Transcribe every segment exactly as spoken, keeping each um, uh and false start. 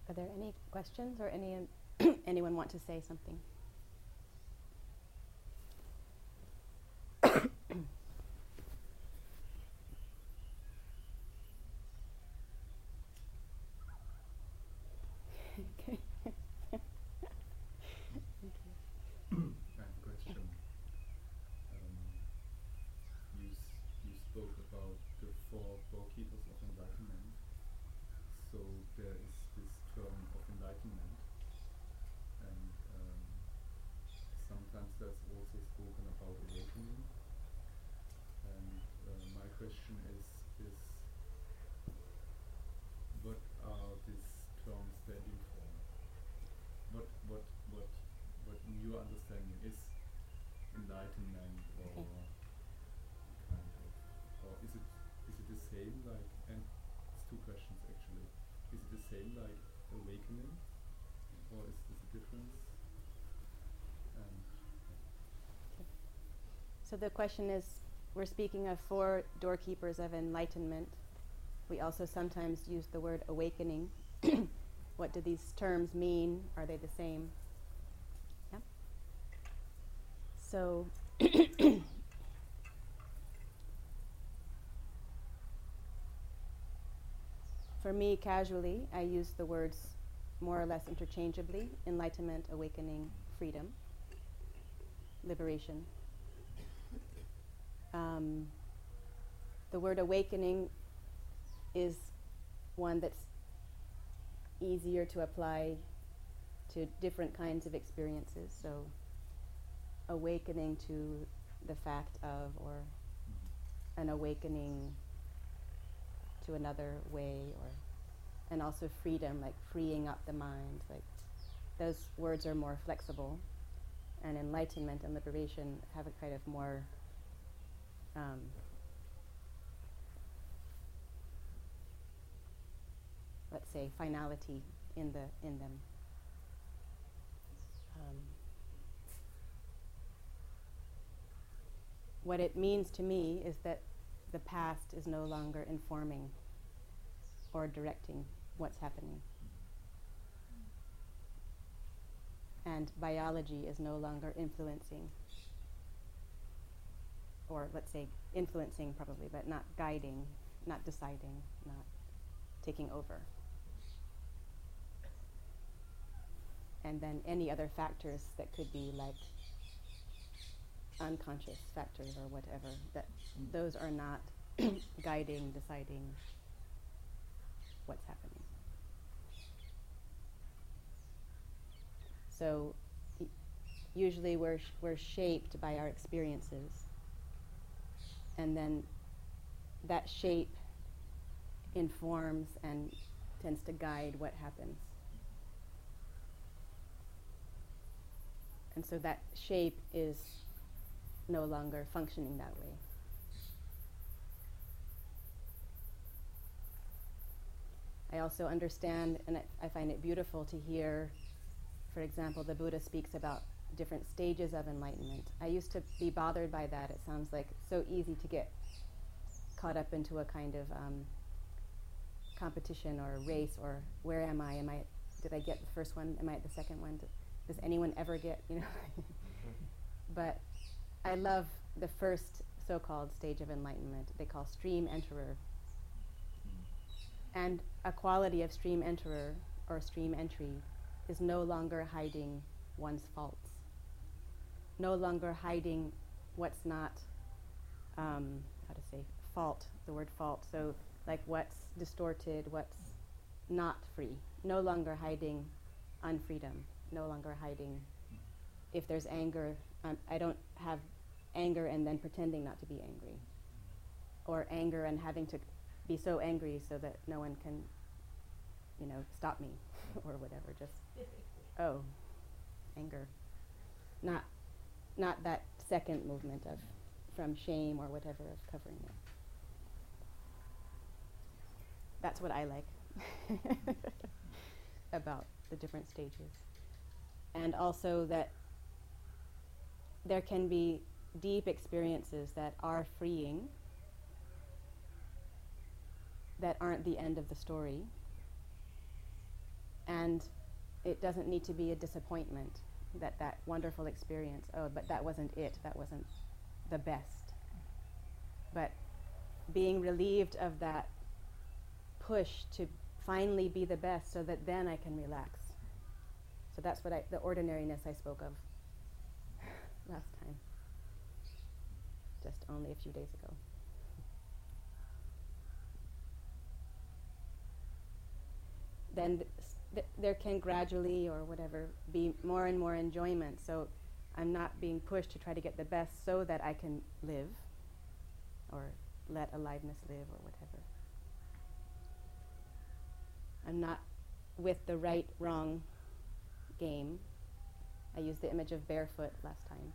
Are there any questions or any anyone want to say something? Okay. I have a question. Um, you, s- you spoke about the four doorkeepers of enlightenment. So there is this term of enlightenment, and um, sometimes there's also spoken about awakening. And uh, my question is, is what are these terms standing for? What, what, what, what in your understanding is enlightenment, or Okay. kind of, or is it is it the same like? And it's two questions actually. Is it the same like awakening, or is this a difference? And So the question is, we're speaking of four doorkeepers of enlightenment. We also sometimes use the word awakening. What do these terms mean? Are they the same? Yeah. So for me, casually, I use the words more or less interchangeably: enlightenment, awakening, freedom, liberation. Um, the word awakening is one that's easier to apply to different kinds of experiences. So, awakening to the fact of, or an awakening to another way, or and also freedom, like freeing up the mind. Like those words are more flexible, and enlightenment and liberation have a kind of more um, let's say finality in the in them. Um, what it means to me is that the past is no longer informing or directing what's happening. And biology is no longer influencing, or let's say influencing probably, but not guiding, not deciding, not taking over. And then any other factors that could be like unconscious factors or whatever, that those are not guiding, deciding what's happening. So y- usually we're sh- we're shaped by our experiences, and then that shape informs and tends to guide what happens. And so that shape is no longer functioning that way. I also understand, and I, I find it beautiful to hear, for example, the Buddha speaks about different stages of enlightenment. I used to be bothered by that. It sounds like so easy to get caught up into a kind of um, competition or race, or where am I? Am I? Did I get the first one? Am I at the second one? Does anyone ever get? You know. But I love the first so-called stage of enlightenment. They call stream enterer. And a quality of stream enterer or stream entry is no longer hiding one's faults, no longer hiding what's not, um, how to say, fault, the word fault. So like what's distorted, what's not free, no longer hiding unfreedom, no longer hiding if there's anger. Um, I don't have anger and then pretending not to be angry, or anger and having to be so angry so that no one can, you know, stop me or whatever. Just, oh, anger. Not, not that second movement of from shame or whatever of covering it. That's what I like about the different stages. And also that there can be deep experiences that are freeing, that aren't the end of the story. And it doesn't need to be a disappointment, that that wonderful experience, oh, but that wasn't it, that wasn't the best. But being relieved of that push to finally be the best so that then I can relax. So that's what I, the ordinariness I spoke of last time, just only a few days ago. Then th- th- there can gradually, or whatever, be more and more enjoyment. So I'm not being pushed to try to get the best so that I can live, or let aliveness live, or whatever. I'm not with the right, wrong game. I used the image of barefoot last time.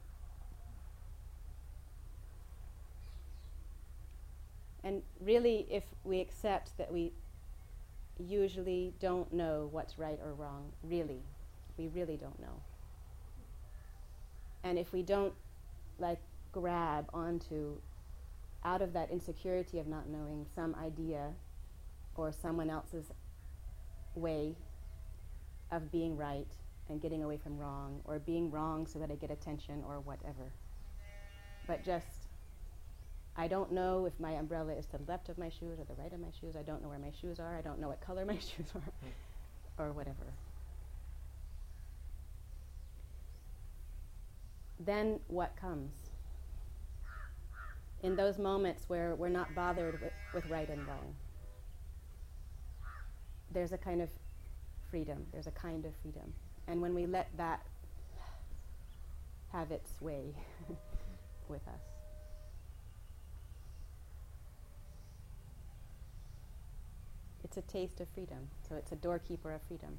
And really, if we accept that we usually don't know what's right or wrong, really, we really don't know. And if we don't, like, grab onto, out of that insecurity of not knowing, some idea or someone else's way of being right and getting away from wrong, or being wrong so that I get attention or whatever. But just, I don't know if my umbrella is to the left of my shoes or the right of my shoes. I don't know where my shoes are. I don't know what color my shoes are, or whatever. Then what comes? In those moments where we're not bothered with, with right and wrong, there's a kind of freedom. There's a kind of freedom. And when we let that have its way with us, it's a taste of freedom. So it's a doorkeeper of freedom.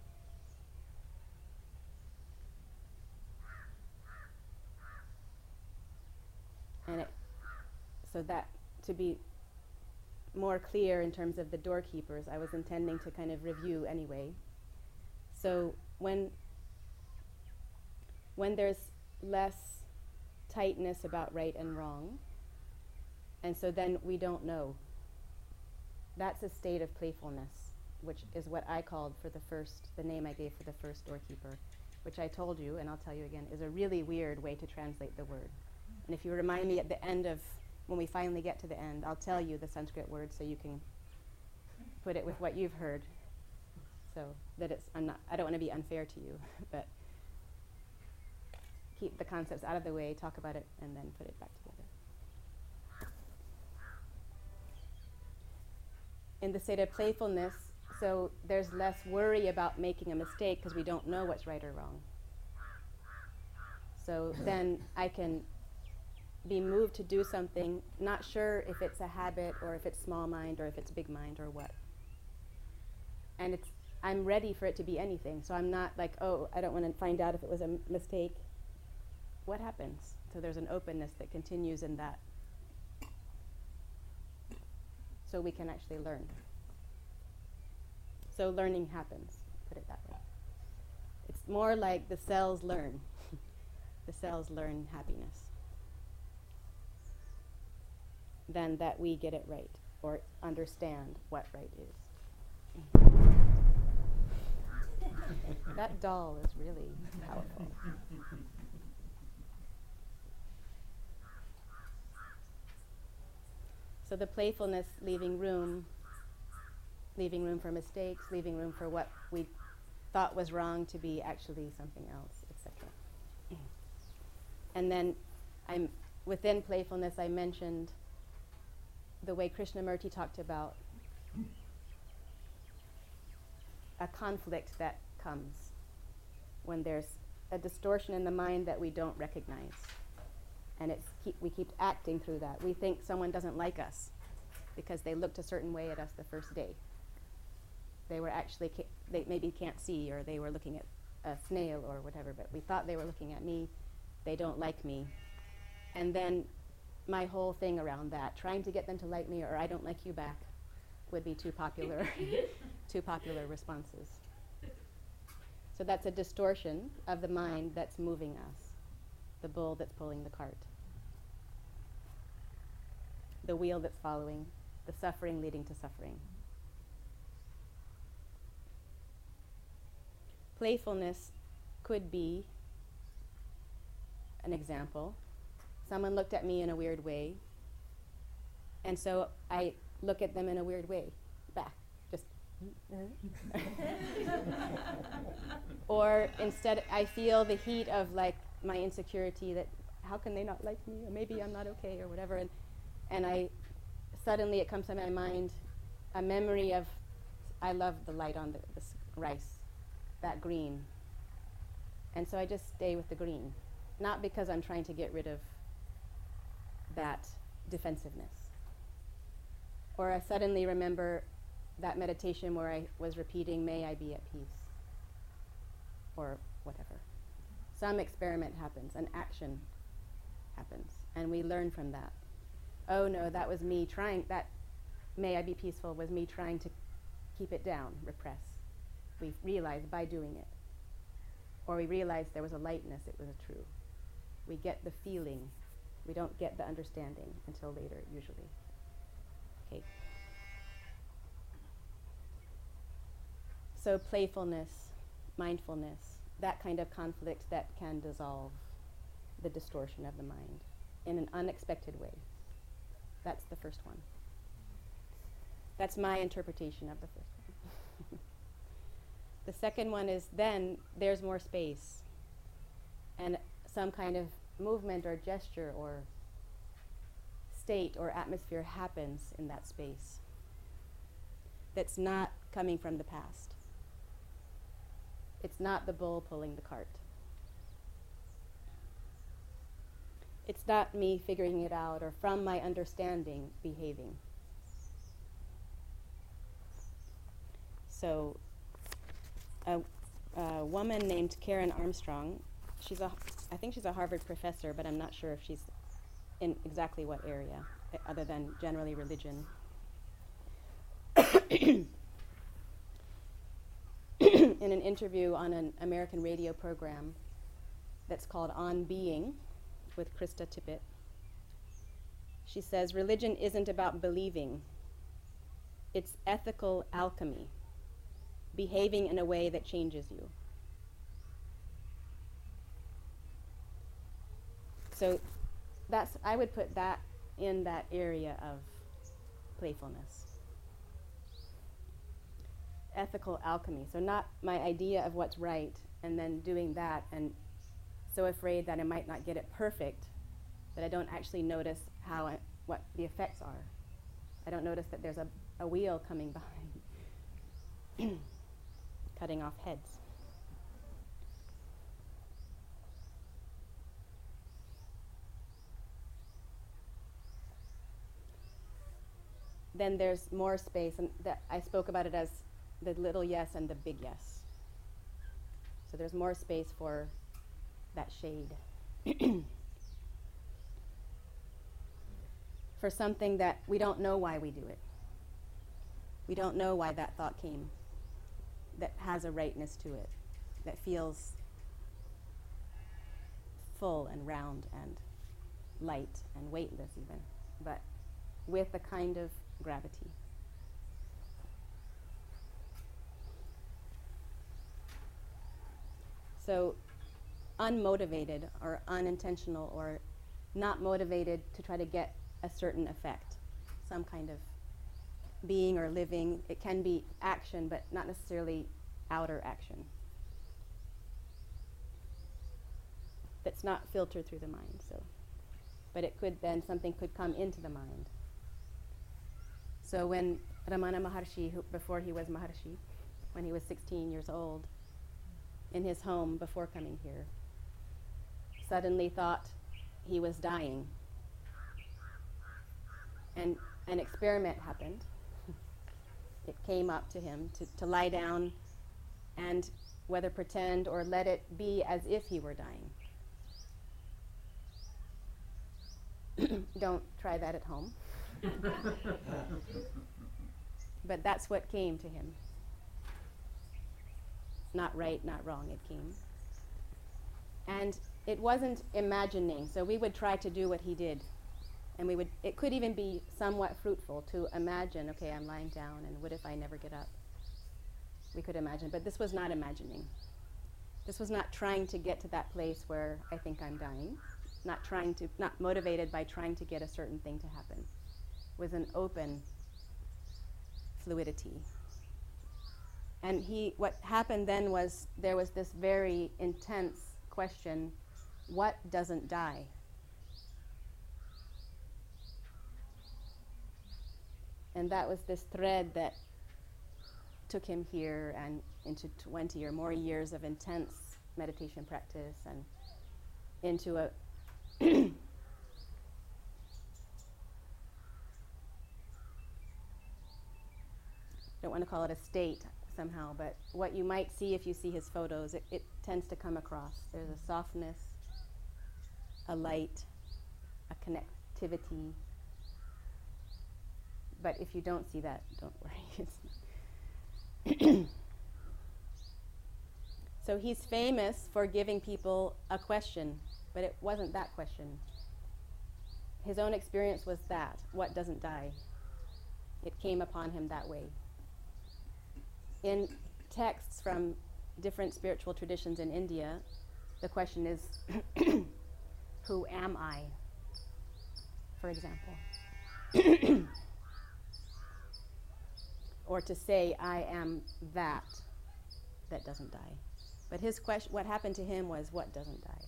And it, so that, to be more clear in terms of the doorkeepers, I was intending to kind of review anyway. So when when there's less tightness about right and wrong, and so then we don't know, that's a state of playfulness, which is what I called for the first, the name I gave for the first doorkeeper, which I told you, and I'll tell you again, is a really weird way to translate the word. And if you remind me at the end of, when we finally get to the end, I'll tell you the Sanskrit word so you can put it with what you've heard, so that it's, I'm not, I don't want to be unfair to you, but keep the concepts out of the way, talk about it, and then put it back together. In the state of playfulness, so there's less worry about making a mistake because we don't know what's right or wrong. So then I can be moved to do something, not sure if it's a habit or if it's small mind or if it's big mind or what. And it's, I'm ready for it to be anything. So I'm not like, oh, I don't want to find out if it was a m- mistake. What happens? So there's an openness that continues in that. So we can actually learn. So learning happens, put it that way. It's more like the cells learn. The cells learn happiness than that we get it right or understand what right is. That doll is really powerful. So the playfulness, leaving room, leaving room for mistakes, leaving room for what we thought was wrong to be actually something else, et cetera. And then I'm within playfulness, I mentioned the way Krishnamurti talked about a conflict that comes when there's a distortion in the mind that we don't recognize. And it's keep, we keep acting through that. We think someone doesn't like us because they looked a certain way at us the first day. They were actually, ca- they maybe can't see, or they were looking at a snail or whatever, but we thought they were looking at me. They don't like me. And then my whole thing around that, trying to get them to like me or I don't like you back, would be too popular, too popular responses. So that's a distortion of the mind that's moving us, the bull that's pulling the cart, the wheel that's following, the suffering leading to suffering. playfulness could be an example. Someone looked at me in a weird way, and so I look at them in a weird way back, just. Or instead, I feel the heat of like my insecurity that how can they not like me, or maybe I'm not okay, or whatever, and and I suddenly it comes to my mind a memory of I love the light on the, the rice, that green, and so I just stay with the green, not because I'm trying to get rid of that defensiveness. Or I suddenly remember that meditation where I was repeating, may I be at peace, or whatever. Some experiment happens, an action happens, and we learn from that. Oh no, that was me trying, that may I be peaceful was me trying to keep it down, repress. We realize by doing it. Or we realize there was a lightness, it was a true. We get the feeling. We don't get the understanding until later, usually. Okay. So playfulness, mindfulness, that kind of conflict that can dissolve the distortion of the mind in an unexpected way. That's the first one. That's my interpretation of the first one. The second one is then there's more space and some kind of movement or gesture or state or atmosphere happens in that space that's not coming from the past. It's not the bull pulling the cart. It's not me figuring it out or from my understanding behaving. So a, a woman named Karen Armstrong, she's a, I think she's a Harvard professor, but I'm not sure if she's in exactly what area, uh, other than generally religion. In an interview on an American radio program that's called On Being with Krista Tippett, she says, religion isn't about believing. It's ethical alchemy, behaving in a way that changes you. So that's, I would put that in that area of playfulness. Ethical alchemy. So not my idea of what's right and then doing that and so afraid that I might not get it perfect that I don't actually notice how I, what the effects are. I don't notice that there's a, a wheel coming behind, cutting off heads. Then there's more space, and that I spoke about it as the little yes and the big yes. So there's more space for that shade. For something that we don't know why we do it. We don't know why that thought came, that has a rightness to it, that feels full and round and light and weightless even, but with a kind of gravity. So unmotivated or unintentional or not motivated to try to get a certain effect, some kind of being or living. It can be action, but not necessarily outer action. That's not filtered through the mind. So, but it could then, something could come into the mind. So when Ramana Maharshi, who, before he was Maharshi, when he was sixteen years old, in his home before coming here, suddenly thought he was dying. And an experiment happened. It came up to him to, to lie down and whether pretend or let it be as if he were dying. Don't try that at home. But that's what came to him. Not right, not wrong, it came. And it wasn't imagining, so we would try to do what he did. And we would, it could even be somewhat fruitful to imagine, okay, I'm lying down, and what if I never get up? We could imagine, but this was not imagining. This was not trying to get to that place where I think I'm dying, not trying to, not motivated by trying to get a certain thing to happen. It was an open fluidity. And he, what happened then was there was this very intense question, what doesn't die? And that was this thread that took him here and into twenty or more years of intense meditation practice and into a don't want to call it a state somehow, but what you might see if you see his photos, it, it tends to come across. There's a softness, a light, a connectivity. But if you don't see that, don't worry. So he's famous for giving people a question, but it wasn't that question. His own experience was that, what doesn't die? It came upon him that way. In texts from different spiritual traditions in India, the question is, who am I? For example. Or to say, I am that, that doesn't die. But his question, what happened to him was, what doesn't die?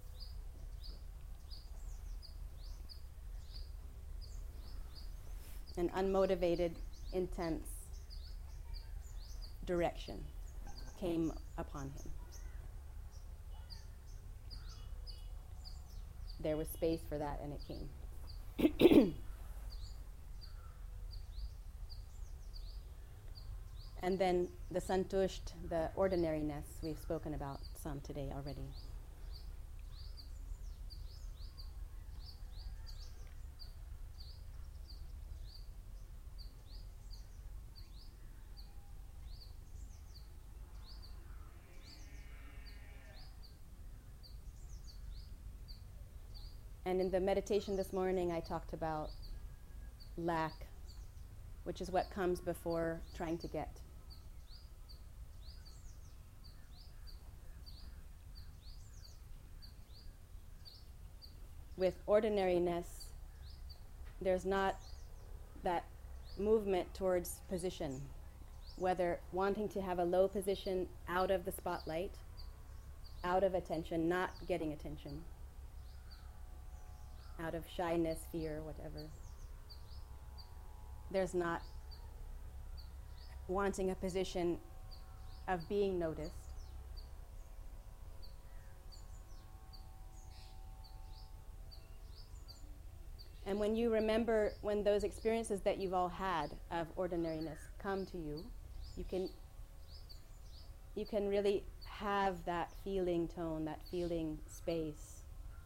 An unmotivated, intense direction came upon him. There was space for that, and it came. And then the santusht, the ordinariness, we've spoken about some today already. And in the meditation this morning, I talked about lack, which is what comes before trying to get. With ordinariness, there's not that movement towards position, whether wanting to have a low position out of the spotlight, out of attention, not getting attention, out of shyness, fear, whatever. There's not wanting a position of being noticed. And when you remember, when those experiences that you've all had of ordinariness come to you, you can you can really have that feeling tone, that feeling space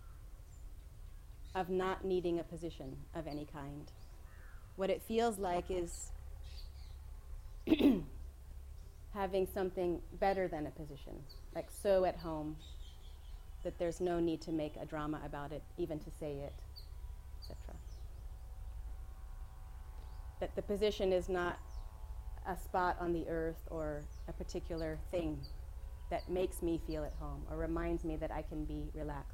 of not needing a position of any kind. What it feels like is having something better than a position, like so at home that there's no need to make a drama about it, even to say it, et cetera. That the position is not a spot on the earth or a particular thing that makes me feel at home or reminds me that I can be relaxed.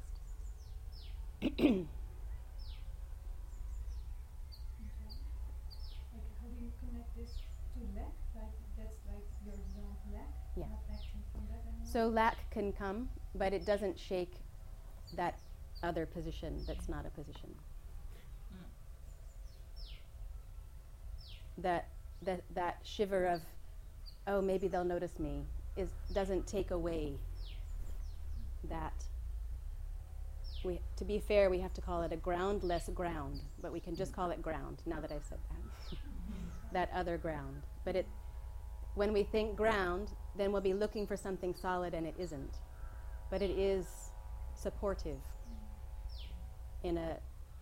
Yeah. So lack can come, but it doesn't shake that other position that's not a position. Mm. That, that that shiver of, oh, maybe they'll notice me, is doesn't take away that. We, to be fair, we have to call it a groundless ground, but we can just call it ground, now that I've said that. That other ground. But it, when we think ground, then we'll be looking for something solid, and it isn't. But it is supportive in a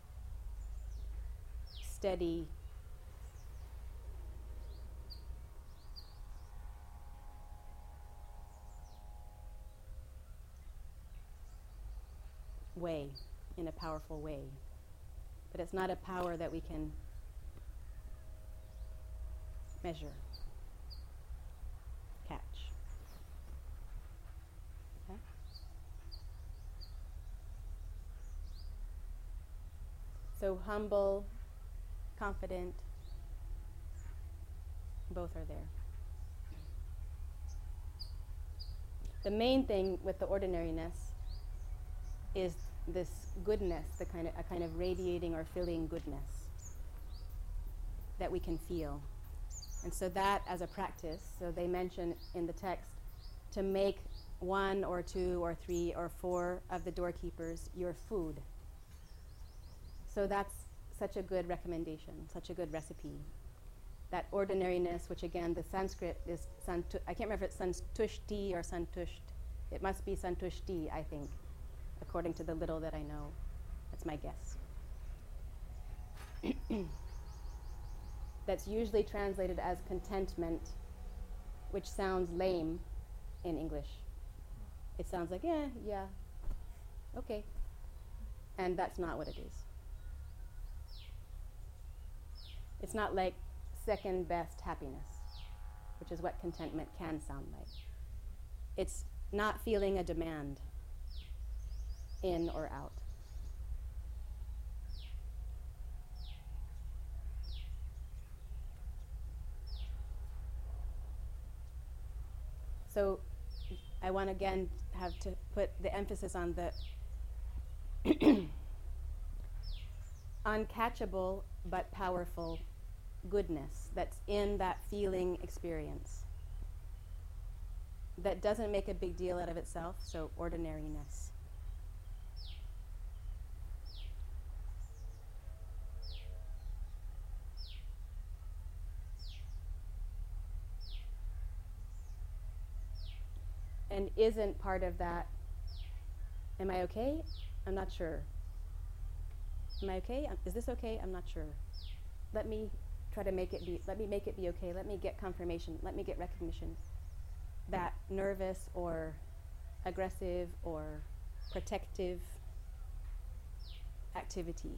steady way, in a powerful way. But it's not a power that we can measure, catch. Okay? So humble, confident, both are there. The main thing with the ordinariness is this goodness, the kind of a kind of radiating or filling goodness that we can feel. And so that as a practice, so they mention in the text to make one or two or three or four of the doorkeepers your food. So that's such a good recommendation, such a good recipe. That ordinariness, which again the Sanskrit is, santu- I can't remember if it's santushti or santusht. It must be santushti, I think, according to the little that I know. That's my guess. That's usually translated as contentment, which sounds lame in English. It sounds like, yeah, yeah, okay. And that's not what it is. It's not like second best happiness, which is what contentment can sound like. It's not feeling a demand in or out. So I want again have to put the emphasis on the uncatchable but powerful goodness that's in that feeling experience that doesn't make a big deal out of itself, so ordinariness. And isn't part of that, am I okay? I'm not sure. Am I okay? Is this okay? I'm not sure. Let me try to make it be, let me make it be okay. Let me get confirmation. Let me get recognition. That nervous or aggressive or protective activity.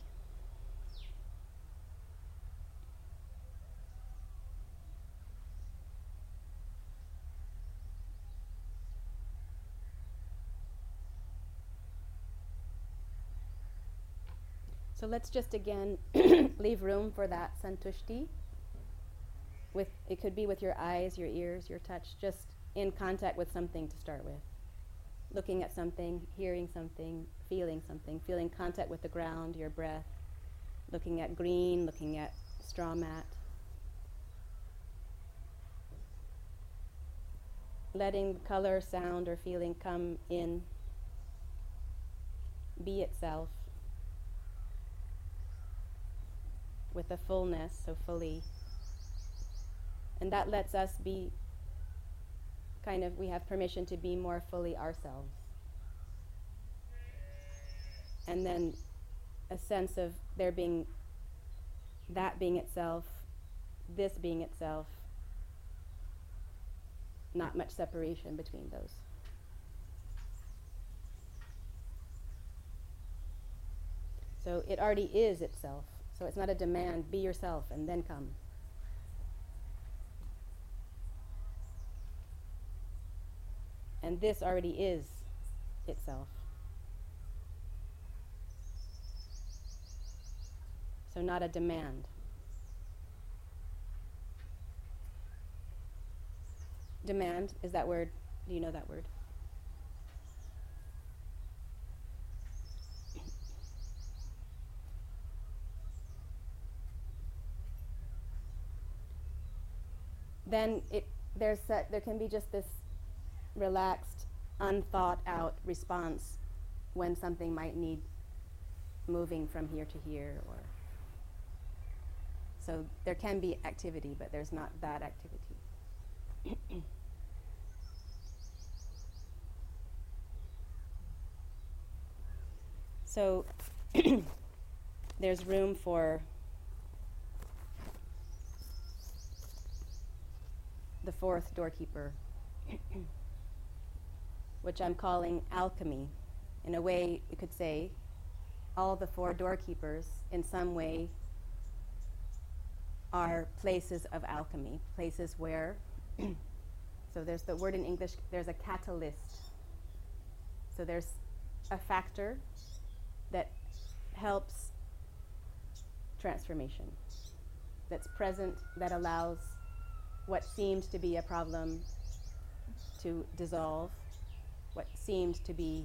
So let's just again leave room for that santushti. With, it could be with your eyes, your ears, your touch, just in contact with something to start with. Looking at something, hearing something, feeling something, feeling contact with the ground, your breath, looking at green, looking at straw mat. Letting color, sound, or feeling come in, be itself, with a fullness, so fully. And that lets us be kind of, we have permission to be more fully ourselves. And then a sense of there being, that being itself, this being itself, not much separation between those. So it already is itself. So it's not a demand, be yourself and then come. And this already is itself. So not a demand. Demand, is that word, do you know that word? Then it, there's a, there can be just this relaxed, unthought out response when something might need moving from here to here, or so there can be activity, but there's not that activity. So there's room for the fourth doorkeeper, which I'm calling alchemy. In a way, you could say all the four doorkeepers in some way are places of alchemy, places where, so there's the word in English, there's a catalyst. So there's a factor that helps transformation that's present, that allows what seemed to be a problem to dissolve, what seemed to be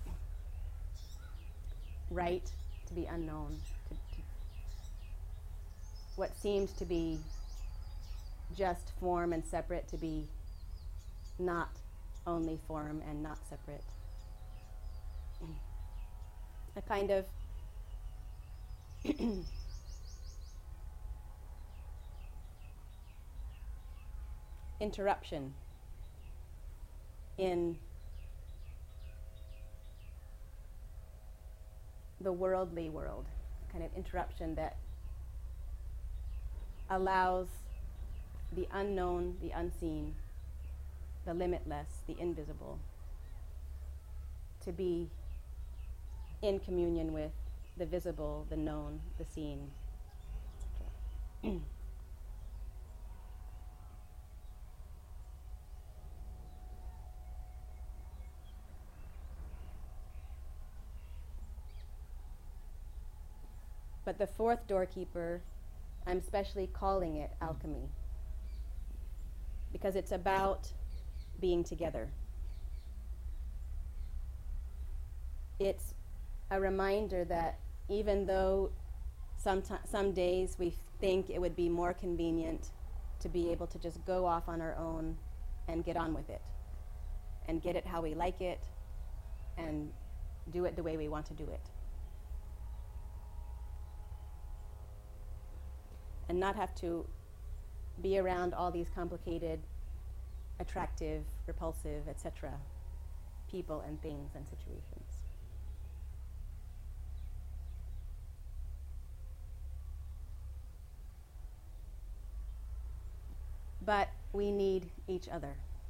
right to be unknown, to, to what seemed to be just form and separate to be not only form and not separate. A kind of interruption in the worldly world, kind of interruption that allows the unknown, the unseen, the limitless, the invisible, to be in communion with the visible, the known, the seen, et cetera. But the fourth doorkeeper, I'm especially calling it alchemy, because it's about being together. It's a reminder that even though some, t- some days we think it would be more convenient to be able to just go off on our own and get on with it, and get it how we like it, and do it the way we want to do it, and not have to be around all these complicated, attractive, repulsive, et cetera, people and things and situations. But we need each other.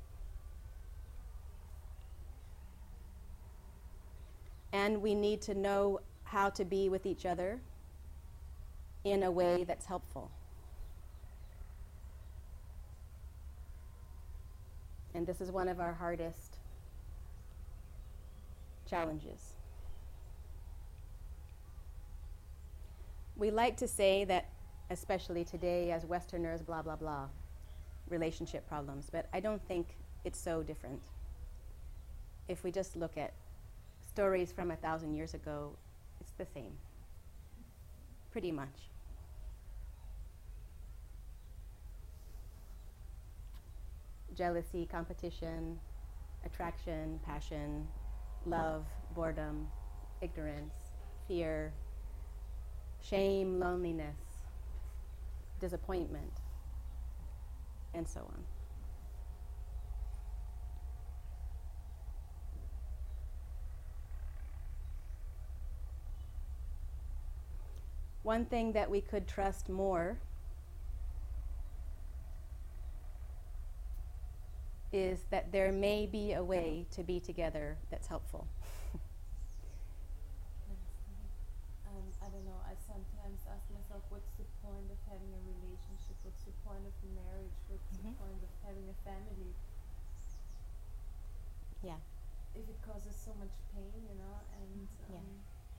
And we need to know how to be with each other in a way that's helpful. And this is one of our hardest challenges. We like to say that, especially today as Westerners, blah, blah, blah, relationship problems, but I don't think it's so different. If we just look at stories from a thousand years ago, it's the same, pretty much. Jealousy, competition, attraction, passion, love, boredom, ignorance, fear, shame, loneliness, disappointment, and so on. One thing that we could trust more is that there may be a way to be together that's helpful. um, I don't know, I sometimes ask myself, what's the point of having a relationship? What's the point of marriage? What's Mm-hmm. the point of having a family? Yeah. If it causes so much pain, you know, and um, Yeah.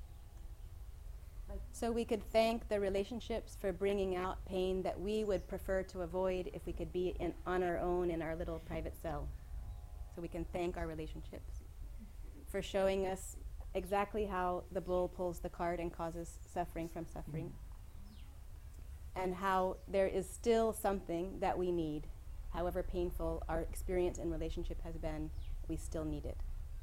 like So we could thank the relationships for bringing out pain that we would prefer to avoid if we could be in, on our own in our little private cell. So we can thank our relationships for showing us exactly how the bull pulls the cart and causes suffering from suffering, and how there is still something that we need. However painful our experience in relationship has been, we still need it.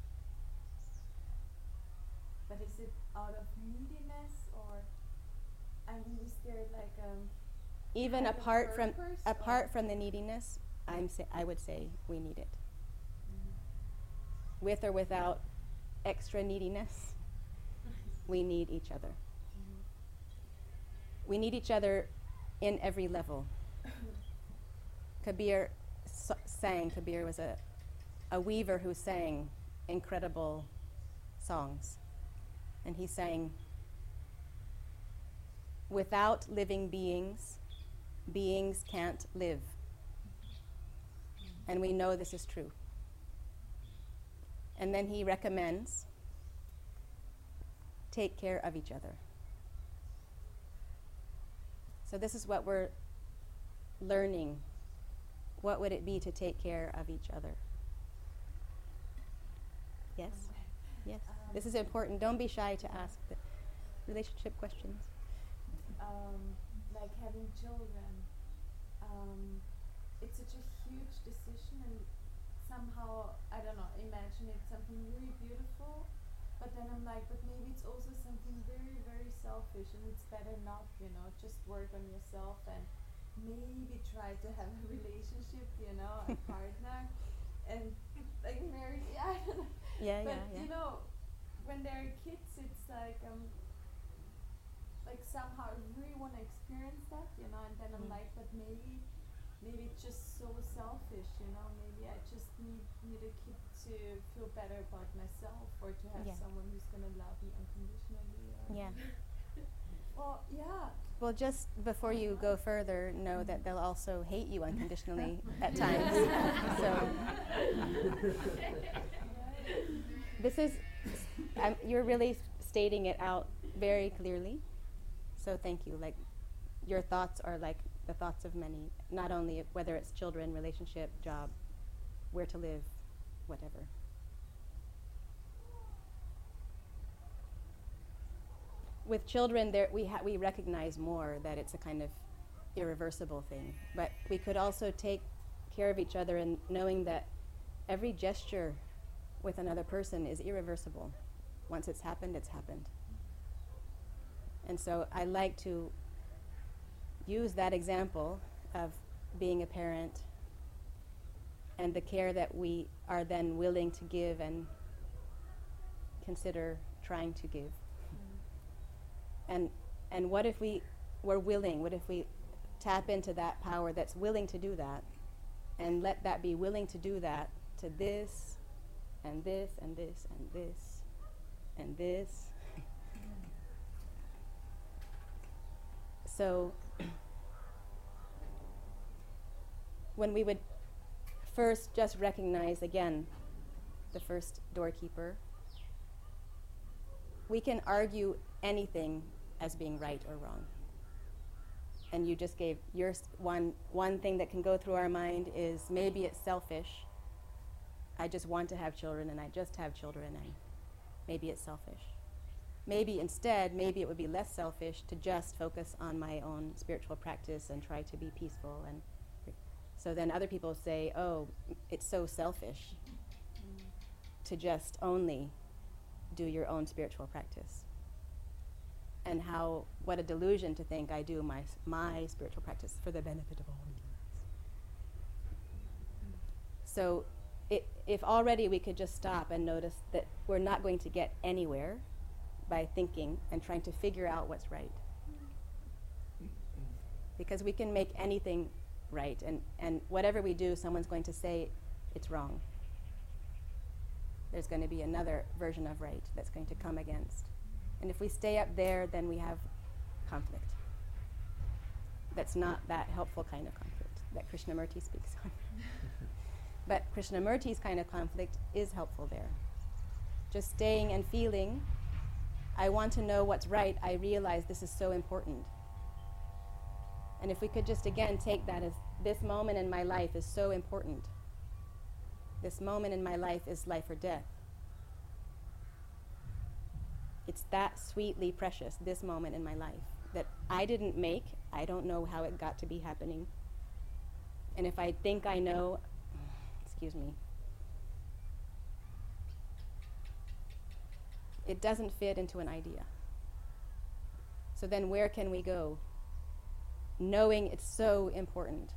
but is it out of neediness, or I mean, is there like um Even kind of apart from purpose, apart or- from the neediness, I'm sa- I would say we need it. With or without extra neediness, we need each other. Mhm. We need each other in every level. Kabir s- sang, Kabir was a, a weaver who sang incredible songs. And he sang, "Without living beings, beings can't live." And we know this is true. And then he recommends, take care of each other. So this is what we're learning. What would it be to take care of each other? Yes? Yes. Um, This is important. Don't be shy to ask the relationship questions. um, like having children, um, it's such a huge decision, and somehow, I don't know, imagine it's something really beautiful, but then I'm like, but maybe it's also something very, very selfish, and it's better not, you know, just work on yourself and maybe try to have a relationship, you know, a partner, and like marry, yeah, I don't know. Yeah, But yeah, yeah. you know, when they're kids, it's like um, like somehow I really want to experience that, you know. And then I'm Mm. like, but maybe, maybe it's just so selfish, you know. Maybe I just need need a kid to feel better about myself, or to have Yeah. someone who's gonna love me unconditionally. Or Yeah. well, yeah. Well, just before you go further, know that they'll also hate you unconditionally at times. So this is, um, you're really s- stating it out very clearly. So thank you. Like, your thoughts are like the thoughts of many, not only whether it's children, relationship, job, where to live, whatever. With children, there we ha- we recognize more that it's a kind of irreversible thing. But we could also take care of each other, and knowing that every gesture with another person is irreversible. Once it's happened, it's happened. And so I like to use that example of being a parent and the care that we are then willing to give and consider trying to give. And and what if we were willing, what if we tap into that power that's willing to do that, and let that be willing to do that to this, and this, and this, and this, and this. So when we would first just recognize, again, the first doorkeeper, we can argue anything as being right or wrong. And you just gave your s- one one thing that can go through our mind is, maybe it's selfish. I just want to have children, and I just have children, and maybe it's selfish. Maybe instead, maybe it would be less selfish to just focus on my own spiritual practice and try to be peaceful. And so then other people say, oh, it's so selfish to just only do your own spiritual practice. And how, what a delusion to think I do my s- my spiritual practice for the benefit of all beings. So it, if already we could just stop and notice that we're not going to get anywhere by thinking and trying to figure out what's right. Because we can make anything right, and, and whatever we do, someone's going to say it's wrong. There's going to be another version of right that's going to come against. And if we stay up there, then we have conflict. That's not that helpful kind of conflict that Krishnamurti speaks on. But Krishnamurti's kind of conflict is helpful there. Just staying and feeling, I want to know what's right. I realize this is so important. And if we could just again take that as, this moment in my life is so important. This moment in my life is life or death. It's that sweetly precious, this moment in my life, that I didn't make. I don't know how it got to be happening. And if I think I know, excuse me, it doesn't fit into an idea. So then where can we go? Knowing it's so important.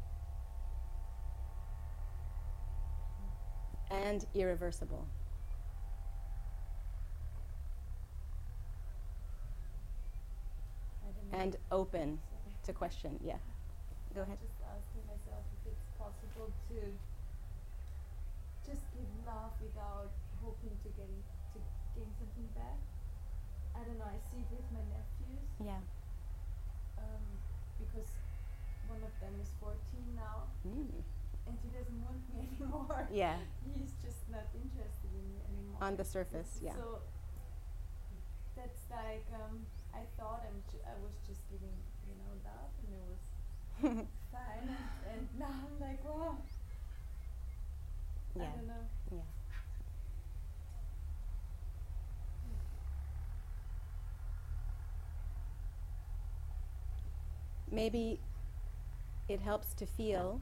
And irreversible. I don't know. And open Sorry. to question. Yeah. Go ahead. I'm just asking myself if it's possible to just give love without hoping to gain to gain something back. I don't know. I see it with my nephews, Yeah. um, because one of them is fourteen now, Mm. and he doesn't want me anymore. Yeah. He's just not interested in me anymore. On the surface, yeah. So that's like um, I thought I'm ju- I was just giving, you know, love, fine, and, and now I'm like, whoa. I Yeah. don't know. Yeah. Maybe it helps to feel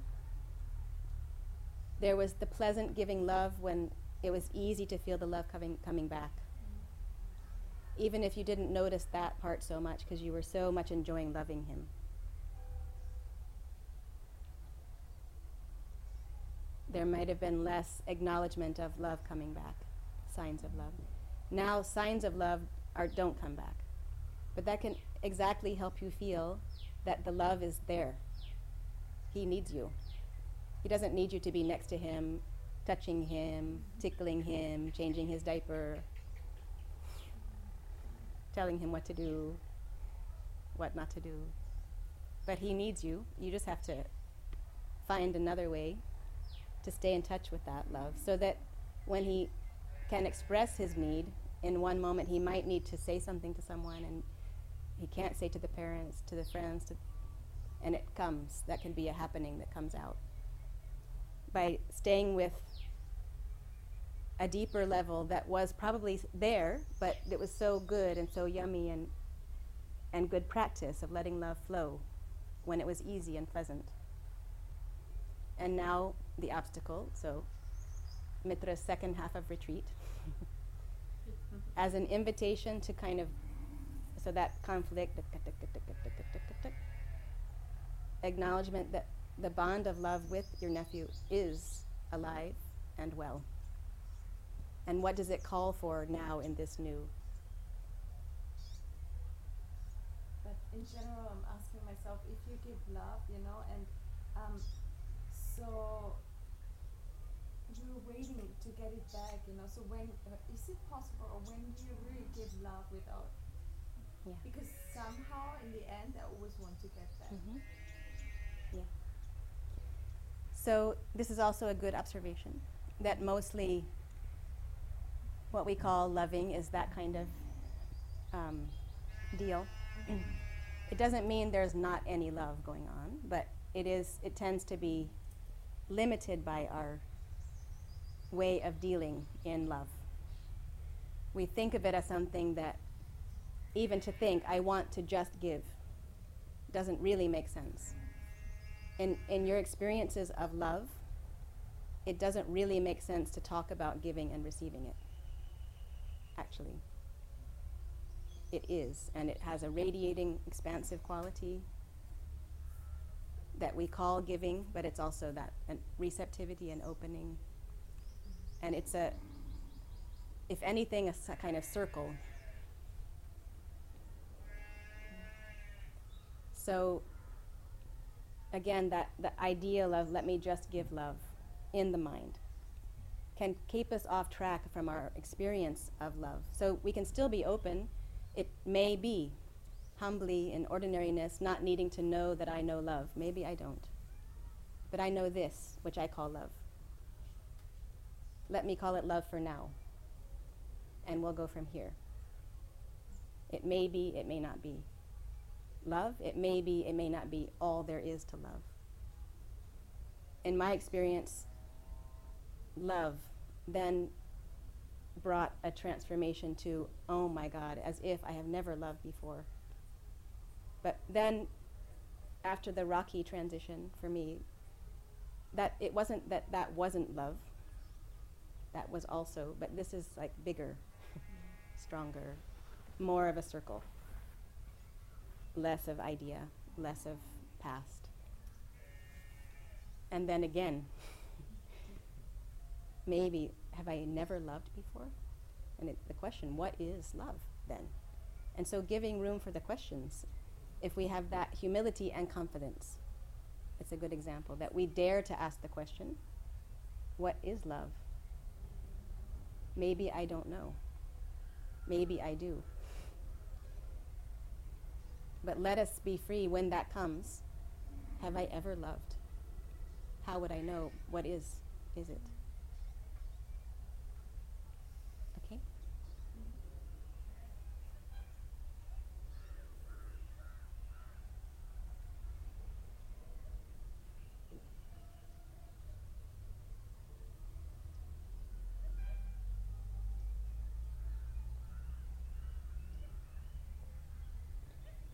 there was the pleasant giving love when it was easy to feel the love coming coming back. Even if you didn't notice that part so much because you were so much enjoying loving him. There might have been less acknowledgement of love coming back, signs of love. Now signs of love are don't come back. But that can exactly help you feel that the love is there. He needs you. He doesn't need you to be next to him, touching him, tickling him, changing his diaper, telling him what to do, what not to do. But he needs you. You just have to find another way to stay in touch with that love so that when he can express his need, in one moment he might need to say something to someone and he can't say to the parents, to the friends, to, and it comes. That can be a happening that comes out. By staying with a deeper level that was probably there, but it was so good and so yummy and and good practice of letting love flow when it was easy and pleasant. And now the obstacle, so Mitra's second half of retreat, as an invitation to kind of, so that conflict, acknowledgement that the bond of love with your nephew is alive and well. And what does it call for now in this new? But in general, I'm asking myself, if you give love, you know, and um, so you're waiting to get it back, you know, so when, uh, is it possible, or when do you really give love without, Yeah. because somehow in the end I always want to get back. Mm-hmm. Yeah. So this is also a good observation, that mostly what we call loving is that kind of um, deal. It doesn't mean there's not any love going on, but it is. It tends to be limited by our way of dealing in love. We think of it as something that, even to think, I want to just give, doesn't really make sense. In, in your experiences of love, it doesn't really make sense to talk about giving and receiving it. Actually, it is, and it has a radiating, expansive quality that we call giving, but it's also that and receptivity and opening. And it's a, if anything, a s- kind of circle. So again, that the ideal of let me just give love in the mind can keep us off track from our experience of love. So we can still be open. It may be humbly in ordinariness, not needing to know that I know love. Maybe I don't. But I know this, which I call love. Let me call it love for now. And we'll go from here. It may be, it may not be. Love, it may be, it may not be all there is to love. In my experience, love then brought a transformation to, oh my God, as if I have never loved before. But then, after the rocky transition for me, that it wasn't that that wasn't love. That was also, but this is like bigger, stronger, more of a circle. Less of idea, less of past. And then again, maybe, have I never loved before? And it, the question, what is love then? And so giving room for the questions, if we have that humility and confidence, it's a good example, that we dare to ask the question, what is love? Maybe I don't know. Maybe I do. But let us be free when that comes. Have I ever loved? How would I know what is, is it? Okay?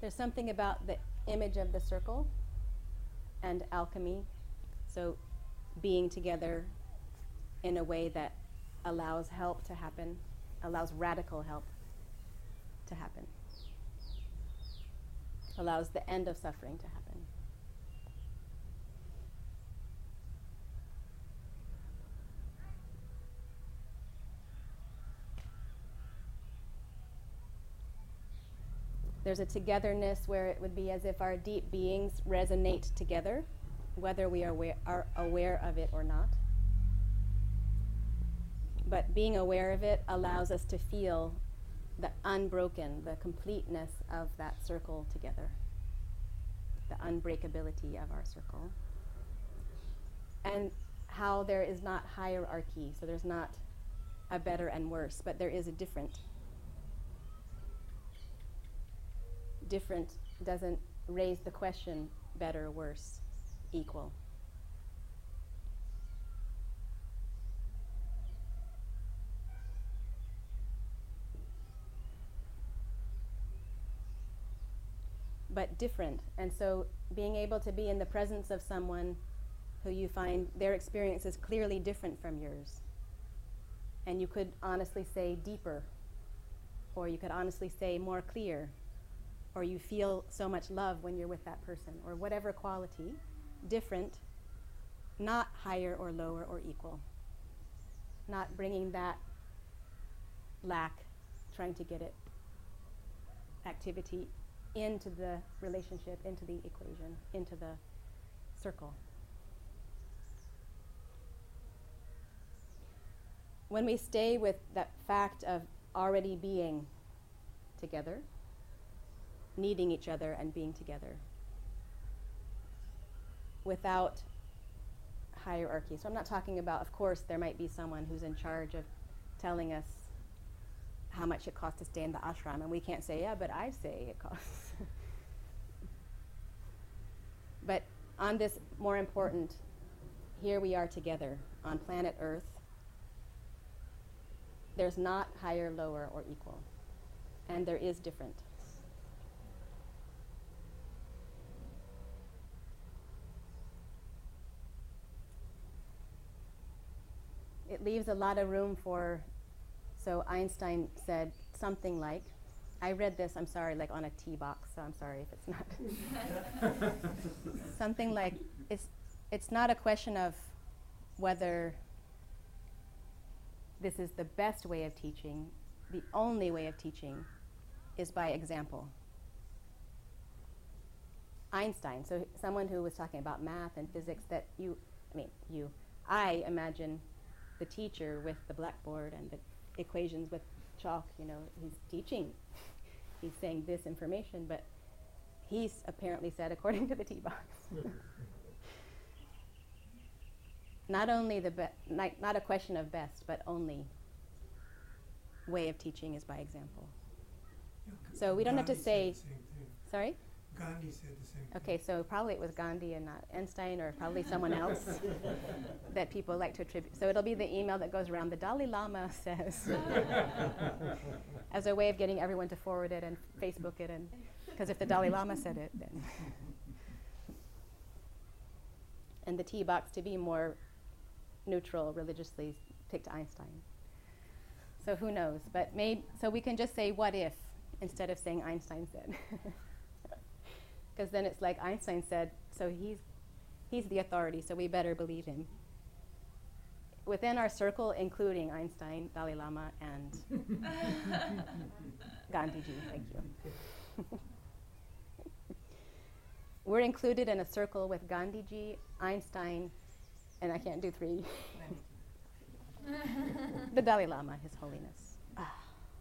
There's something about the image of the circle and alchemy, so being together in a way that allows help to happen, allows radical help to happen, allows the end of suffering to happen. There's a togetherness where it would be as if our deep beings resonate together, whether we are aware, are aware of it or not. But being aware of it allows us to feel the unbroken, the completeness of that circle together, the unbreakability of our circle. And how there is not hierarchy, so there's not a better and worse, but there is a different. Different doesn't raise the question better, worse, equal. But different. And so being able to be in the presence of someone who you find their experience is clearly different from yours. And you could honestly say deeper, or you could honestly say more clear, or you feel so much love when you're with that person, or whatever quality, different, not higher or lower or equal. Not bringing that lack, trying to get it, activity into the relationship, into the equation, into the circle. When we stay with that fact of already being together, needing each other and being together, without hierarchy. So I'm not talking about, of course, there might be someone who's in charge of telling us how much it costs to stay in the ashram, and we can't say, yeah, but I say it costs. But on this more important, here we are together on planet Earth. There's not higher, lower, or equal, and there is different. It leaves a lot of room for, so Einstein said something like, I read this, I'm sorry, like on a tea box, so I'm sorry if it's not. Something like, it's, it's not a question of whether this is the best way of teaching. The only way of teaching is by example. Einstein, so someone who was talking about math and physics that you, I mean, you, I imagine the teacher with the blackboard and the equations with chalk, you know, he's teaching. He's saying this information, but he's apparently said according to the tea box. Not only the be- not, not a question of best, but only way of teaching is by example. Yeah, So we don't Gandhi have to say, said the same thing. sorry? Gandhi said the same Okay, so probably it was Gandhi and not Einstein, or probably someone else that people like to attribute. So it'll be the email that goes around, the Dalai Lama says, as a way of getting everyone to forward it and Facebook it, and because if the Dalai Lama said it, then. And the tea box, to be more neutral religiously, picked Einstein. So who knows? But maybe, so we can just say what if instead of saying Einstein said. Because then it's like Einstein said, so he's he's the authority, so we better believe him. Within our circle, including Einstein, Dalai Lama, and Gandhiji, thank you. We're included in a circle with Gandhiji, Einstein, and I can't do three. The Dalai Lama, His Holiness. Ah.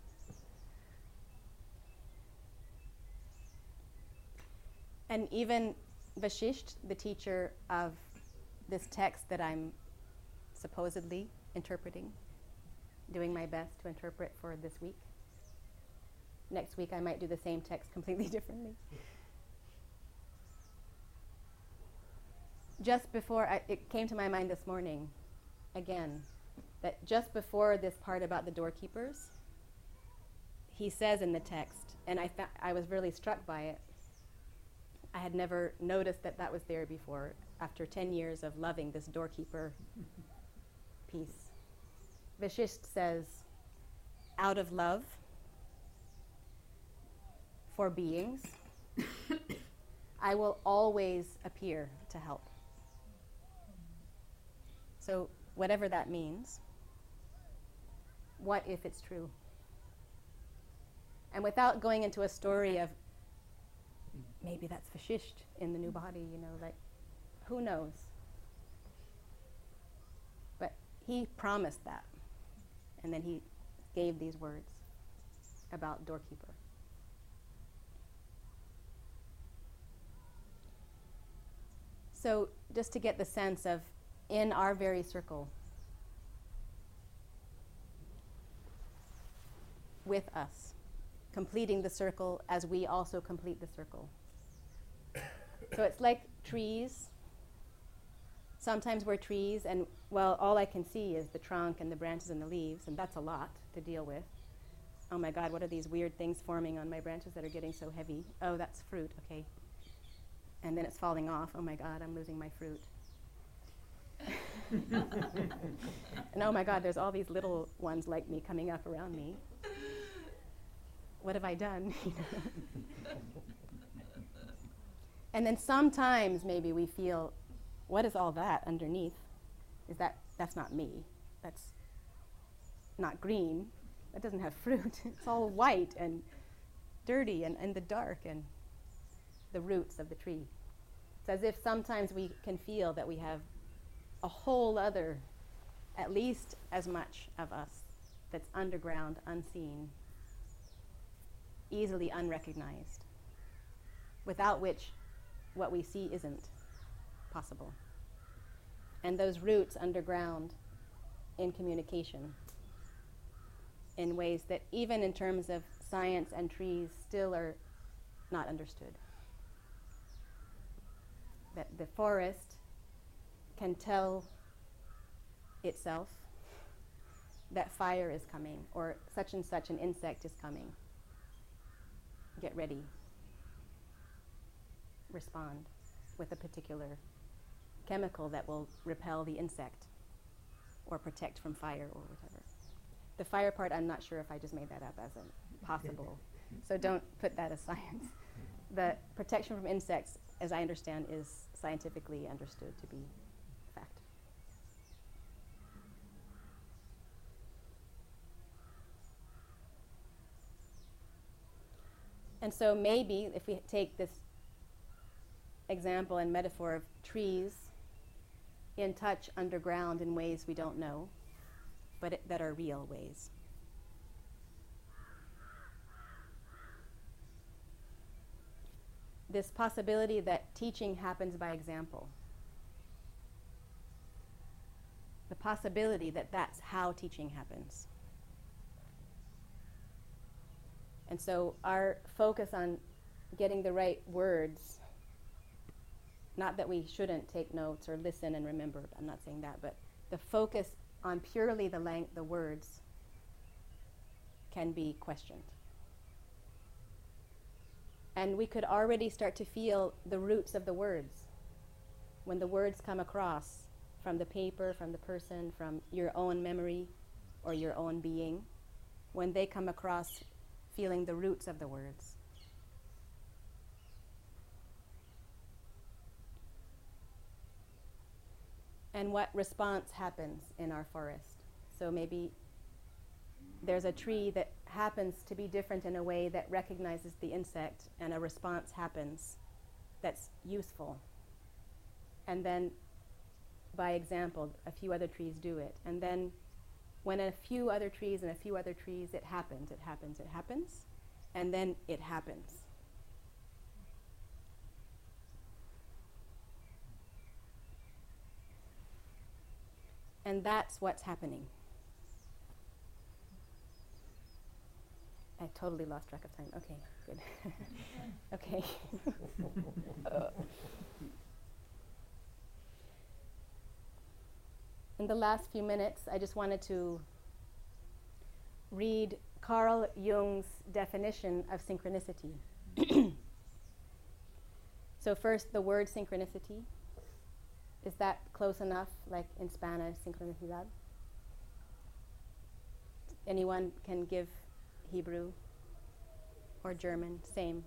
And even Vashisht, the teacher of this text that I'm supposedly interpreting, doing my best to interpret for this week. Next week I might do the same text completely differently. Just before, I, it came to my mind this morning, again, that just before this part about the doorkeepers, he says in the text, and I, fa- I was really struck by it, I had never noticed that that was there before after ten years of loving this doorkeeper piece. Vashist says, out of love for beings, I will always appear to help. So whatever that means, what if it's true? And without going into a story of maybe that's Vashisht in the new body, you know, like, who knows? But he promised that. And then he gave these words about doorkeeper. So just to get the sense of, in our very circle, with us, completing the circle as we also complete the circle. So it's like trees. Sometimes we're trees and, well, all I can see is the trunk and the branches and the leaves, and that's a lot to deal with. Oh my God, what are these weird things forming on my branches that are getting so heavy? Oh, that's fruit, okay. And then it's falling off. Oh my God, I'm losing my fruit. And oh my God, there's all these little ones like me coming up around me. What have I done? And then sometimes maybe we feel, what is all that underneath? Is that, that's not me. That's not green. That doesn't have fruit. It's all white and dirty and in the dark and the roots of the tree. It's as if sometimes we can feel that we have a whole other, at least as much of us, that's underground, unseen, easily unrecognized, without which what we see isn't possible. And those roots underground in communication in ways that even in terms of science and trees still are not understood. That the forest can tell itself that fire is coming or such and such an insect is coming. Get ready. Respond with a particular chemical that will repel the insect or protect from fire or whatever. The fire part, I'm not sure if I just made that up as a possible. So don't put that as science. The protection from insects, as I understand, is scientifically understood to be fact. And so maybe if we take this example and metaphor of trees in touch underground in ways we don't know, but it, that are real ways. This possibility that teaching happens by example. The possibility that that's how teaching happens. And so our focus on getting the right words, not that we shouldn't take notes or listen and remember, I'm not saying that, but the focus on purely the lang- the words can be questioned. And we could already start to feel the roots of the words. When the words come across from the paper, from the person, from your own memory or your own being, when they come across feeling the roots of the words. And what response happens in our forest. So maybe there's a tree that happens to be different in a way that recognizes the insect, and a response happens that's useful. And then, by example, a few other trees do it. And then when a few other trees and a few other trees, it happens, it happens, it happens, and then it happens. And that's what's happening. I totally lost track of time. Okay, good. Okay. uh. In the last few minutes, I just wanted to read Carl Jung's definition of synchronicity. So first, the word synchronicity. Is that close enough, like in Spanish, sincronicidad? Anyone can give Hebrew or German, same.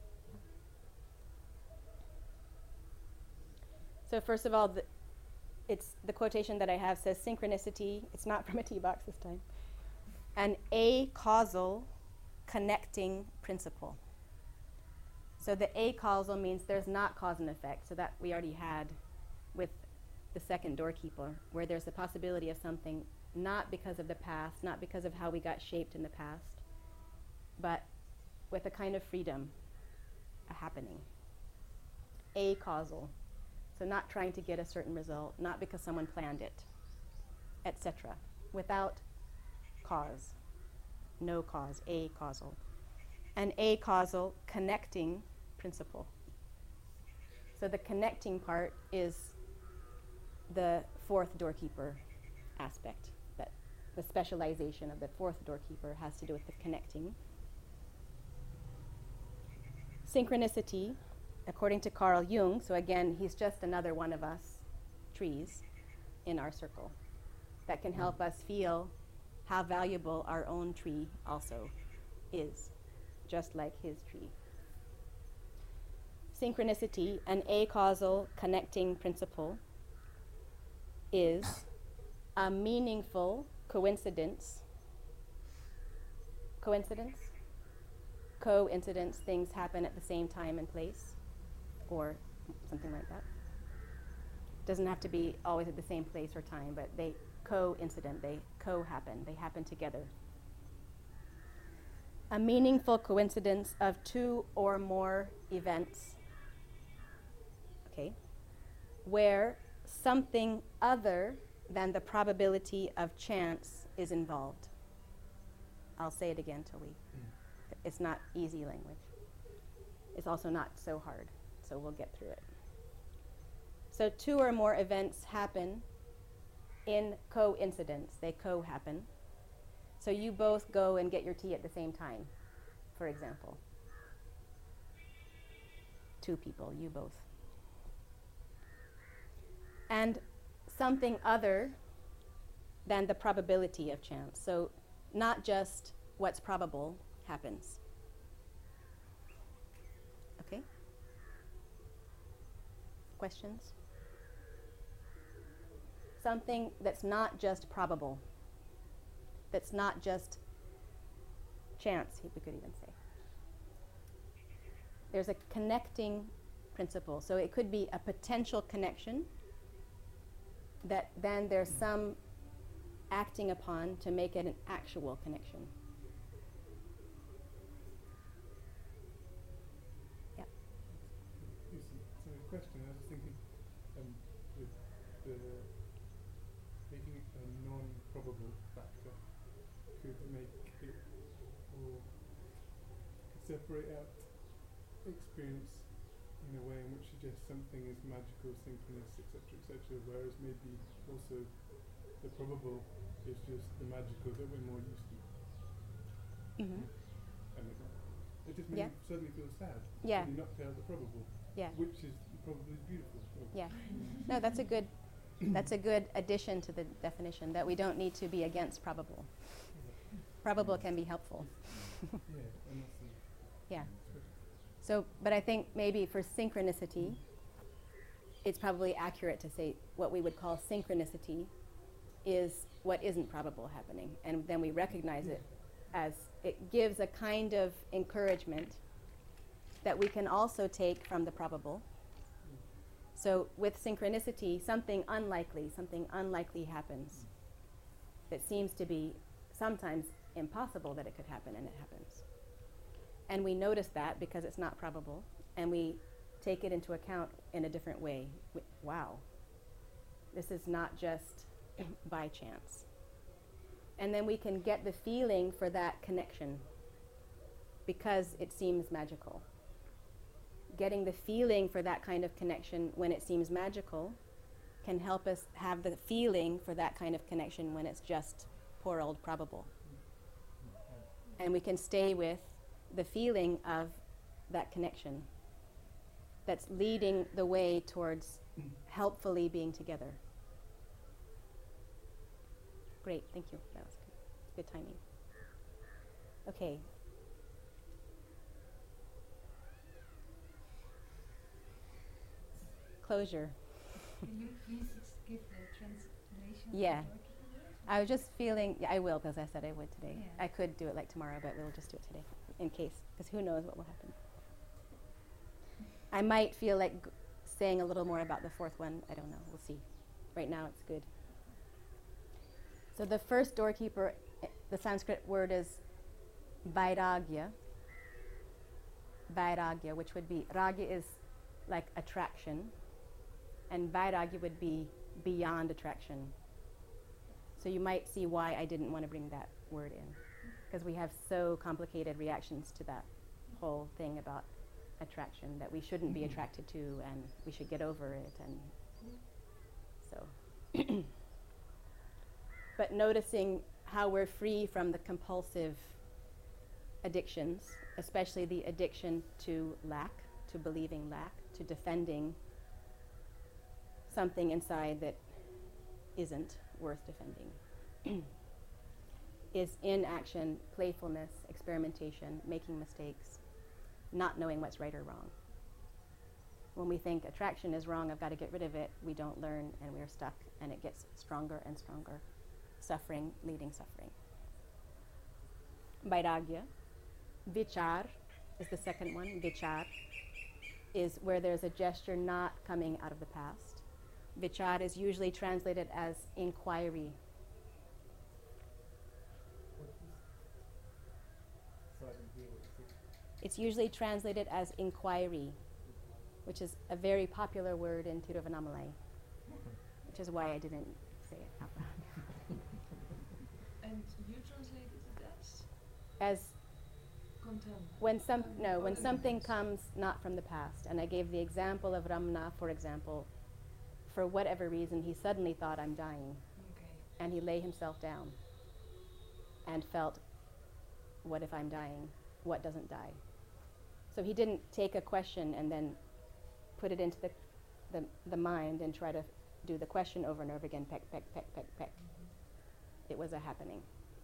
So first of all, the, it's the quotation that I have says synchronicity, it's not from a tea box this time, an acausal connecting principle. So the acausal means there's not cause and effect, so that we already had with the second doorkeeper, where there's the possibility of something not because of the past, not because of how we got shaped in the past, but with a kind of freedom, a happening. Acausal. So not trying to get a certain result, not because someone planned it, et cetera. Without cause. No cause. Acausal. An acausal connecting principle. So the connecting part is the fourth doorkeeper aspect. That the specialization of the fourth doorkeeper has to do with the connecting. Synchronicity, according to Carl Jung, so again, he's just another one of us trees in our circle that can help us feel how valuable our own tree also is, just like his tree. Synchronicity, an acausal connecting principle, is a meaningful coincidence. Coincidence? Coincidence, things happen at the same time and place, or something like that. Doesn't have to be always at the same place or time, but they coincident, they co-happen, they happen together. A meaningful coincidence of two or more events, okay, where something other than the probability of chance is involved. I'll say it again till we, it's not easy language. It's also not so hard, so we'll get through it. So two or more events happen in coincidence, they co-happen. So you both go and get your tea at the same time, for example. Two people, you both. And something other than the probability of chance. So not just what's probable happens. Okay? Questions? Something that's not just probable, that's not just chance, we could even say. There's a connecting principle. So it could be a potential connection that then there's some acting upon to make it an actual connection. Yeah. Yes, so a question, I was thinking um, with the making it a non-probable factor could make it, or could separate out experience in a way in which suggests something is magical, synchronous, et cetera, et cetera. Whereas maybe also the probable is just the magical that we're more used to. Mm-hmm. And it, it just Yeah. made me suddenly feel sad. Yeah. When you knocked out the probable, Yeah. which is probably beautiful. Oh. Yeah. No, that's a good that's a good addition to the definition, that we don't need to be against probable. Probable can be helpful. Yeah, and that's the Yeah. So, but I think maybe for synchronicity, it's probably accurate to say what we would call synchronicity is what isn't probable happening. And then we recognize it as it gives a kind of encouragement that we can also take from the probable. So with synchronicity, something unlikely, something unlikely happens that seems to be sometimes impossible that it could happen, and it happens. And we notice that because it's not probable, and we take it into account in a different way. W- wow, this is not just by chance. And then we can get the feeling for that connection because it seems magical. Getting the feeling for that kind of connection when it seems magical can help us have the feeling for that kind of connection when it's just poor old probable. And we can stay with the feeling of that connection that's leading the way towards helpfully being together. Great, thank you. That was good. Good timing. Okay. Closure. Can you please give the translation? Yeah. of the document? I was just feeling, yeah, I will, because I said I would today. Yeah. I could do it like tomorrow, but we'll just do it today, in case, because who knows what will happen. I might feel like g- saying a little more about the fourth one. I don't know. We'll see. Right now, it's good. So the first doorkeeper, eh, the Sanskrit word is vairagya. Vairagya, which would be, ragya is like attraction, and vairagya would be beyond attraction. So you might see why I didn't want to bring that word in, because we have so complicated reactions to that whole thing about attraction that we shouldn't be attracted to, and we should get over it, and so. But noticing how we're free from the compulsive addictions, especially the addiction to lack, to believing lack, to defending something inside that isn't worth defending, is inaction, playfulness, experimentation, making mistakes, not knowing what's right or wrong. When we think attraction is wrong, I've got to get rid of it, we don't learn and we're stuck, and it gets stronger and stronger. Suffering leading suffering. Vairagya. Vichar is the second one. Vichar is where there's a gesture not coming out of the past. Vichar is usually translated as inquiry. It's usually translated as inquiry, which is a very popular word in Tiruvannamalai, which is why I didn't say it out loud. And you translated it as As content. when some no, when something comes not from the past, and I gave the example of Ramana, for example, for whatever reason he suddenly thought I'm dying, Okay. and he lay himself down and felt, what if I'm dying? What doesn't die? So he didn't take a question and then put it into the the, the mind and try to do the question over and over again, peck, peck, peck, peck, peck. It was a happening.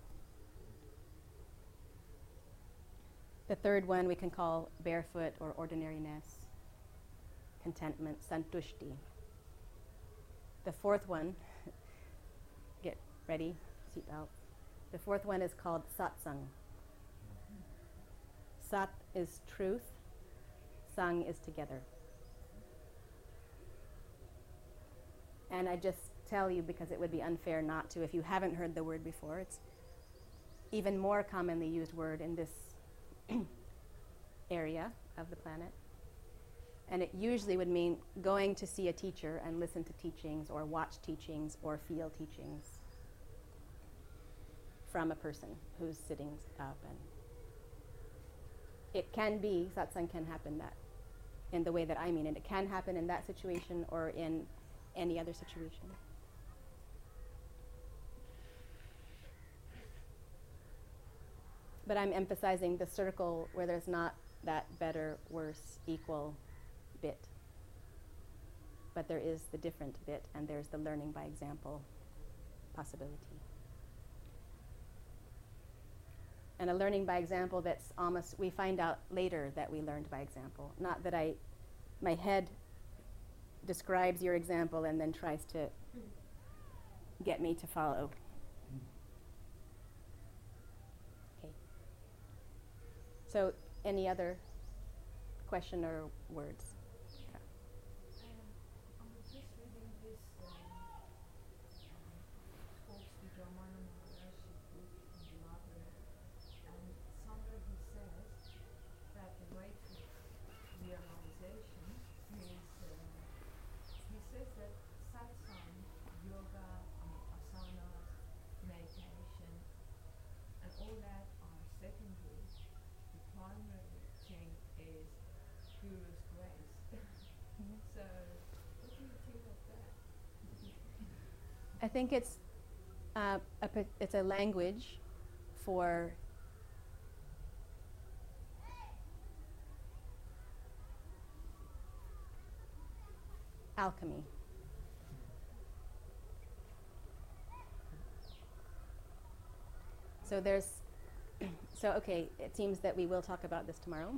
The third one we can call barefoot or ordinariness, contentment, santushti. The fourth one, get ready, seatbelt. The fourth one is called satsang. Sat is truth, sang is together. And I just tell you, because it would be unfair not to, if you haven't heard the word before, it's even more commonly used word in this area of the planet. And it usually would mean going to see a teacher and listen to teachings or watch teachings or feel teachings from a person who's sitting up. And it can be, satsang can happen that in the way that I mean it. It can happen in that situation or in any other situation. But I'm emphasizing the circle where there's not that better, worse, equal bit. But there is the different bit, and there's the learning by example possibility. And a learning by example that's almost, we find out later that we learned by example. Not that I, my head describes your example and then tries to get me to follow. Okay. So, any other question or words? Um, I was just reading this um, talks with Ramana Maharshi book in the library, and somewhere he says that the way to realization is, uh, he says that satsang, yoga, I mean, asanas, meditation, and all that are secondary. The primary thing is Guru's grace. So, what do you think of that? I think it's uh, a, pa- it's a language for alchemy. So there's, so okay, it seems that we will talk about this tomorrow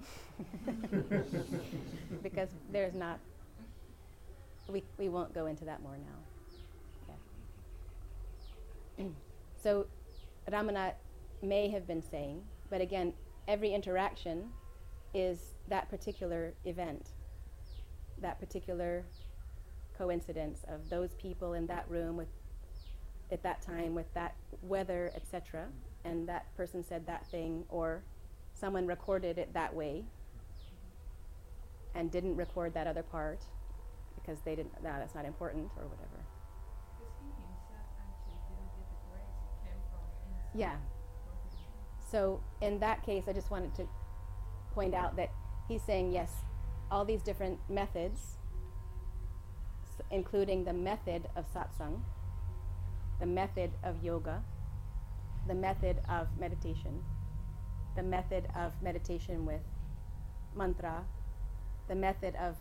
because there's not, we, we won't go into that more now. Yeah. So Ramana may have been saying, but again, every interaction is that particular event, that particular coincidence of those people in that room with, at that time with that weather, et cetera, and that person said that thing, or someone recorded it that way and didn't record that other part because they didn't, no, that's not important or whatever. Because he himself actually didn't get the grace, it came from inside. Yeah. So in that case, I just wanted to point out that he's saying, yes, all these different methods, s- including the method of satsang, the method of yoga, the method of meditation, the method of meditation with mantra, the method of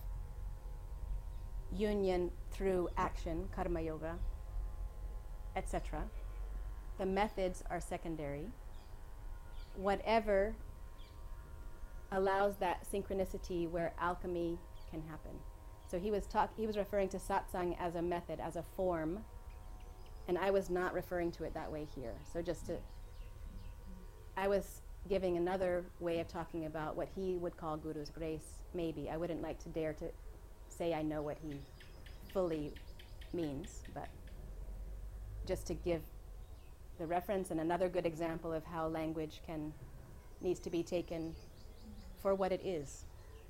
union through action, karma yoga, et cetera. The methods are secondary. Whatever allows that synchronicity where alchemy can happen. So he was talk he was referring to satsang as a method, as a form, and I was not referring to it that way here. So just to, I was giving another way of talking about what he would call Guru's grace, maybe. I wouldn't like to dare to say I know what he fully means, but just to give the reference and another good example of how language can, needs to be taken for what it is.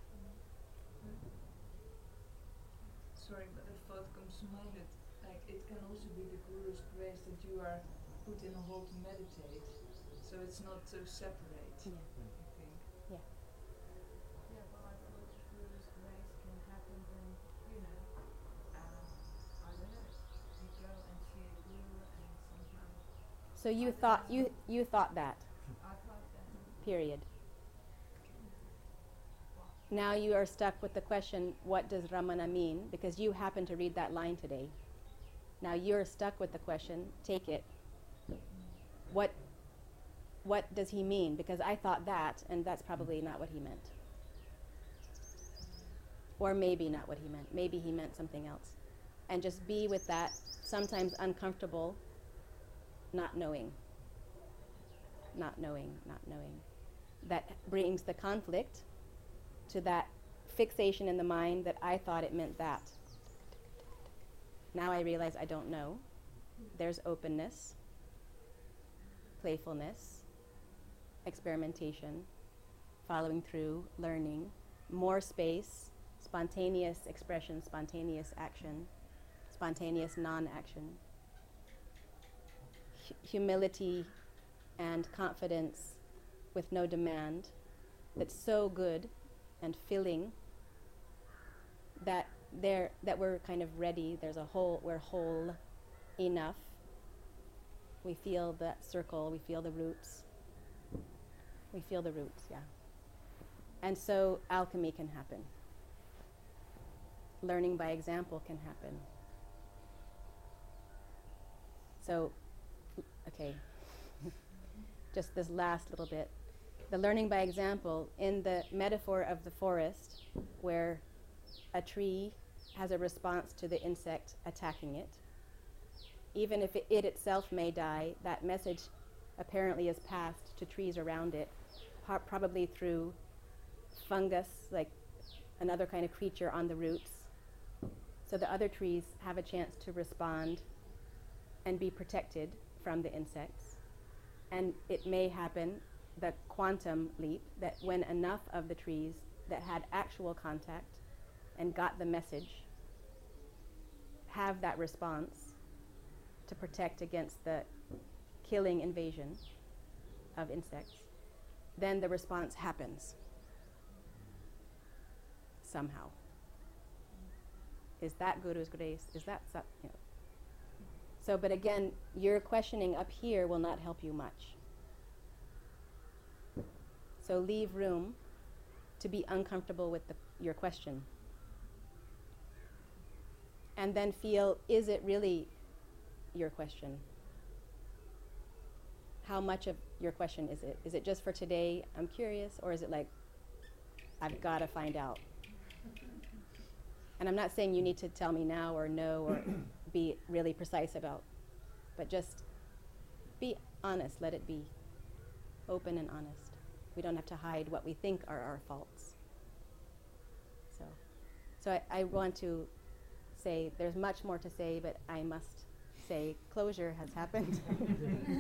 Sorry, but a thought comes to mind that like it can also be the Guru's grace that you are put in a hole to meditate, so it's not so separate. Yeah. I think. Yeah, but I thought the Guru's grace can happen when, you know, um, I don't know, you go and see a guru and somehow So you thought you you thought that, I thought that. period. Now you are stuck with the question, what does Ramana mean? Because you happen to read that line today. Now you're stuck with the question, take it. What what does he mean? Because I thought that, and that's probably not what he meant. Or maybe not what he meant. Maybe he meant something else. And just be with that, sometimes uncomfortable, not knowing. Not knowing, not knowing. That brings the conflict to that fixation in the mind that I thought it meant that. Now I realize I don't know. There's openness, playfulness, experimentation, following through, learning, more space, spontaneous expression, spontaneous action, spontaneous non-action, Hu- humility and confidence with no demand that's so good and filling that there that we're kind of ready. There's a whole, we're whole enough. We feel that circle, we feel the roots. We feel the roots, yeah. And so alchemy can happen. Learning by example can happen. So, okay, just this last little bit. The learning by example, in the metaphor of the forest, where a tree has a response to the insect attacking it, even if it, it itself may die, that message apparently is passed to trees around it, po- probably through fungus, like another kind of creature on the roots. So the other trees have a chance to respond and be protected from the insects. And it may happen, the quantum leap, that when enough of the trees that had actual contact and got the message have that response to protect against the killing invasion of insects, then the response happens somehow. Is that Guru's grace? Is that, su- you know. So, but again, your questioning up here will not help you much. So leave room to be uncomfortable with the, your question. and then feel, is it really your question? How much of your question is it? Is it just for today, I'm curious, or is it like, I've got to find out? And I'm not saying you need to tell me now or no or be really precise about, but just be honest, let it be open and honest. We don't have to hide what we think are our faults. So, so I, I want to say there's much more to say, but I must say closure has happened.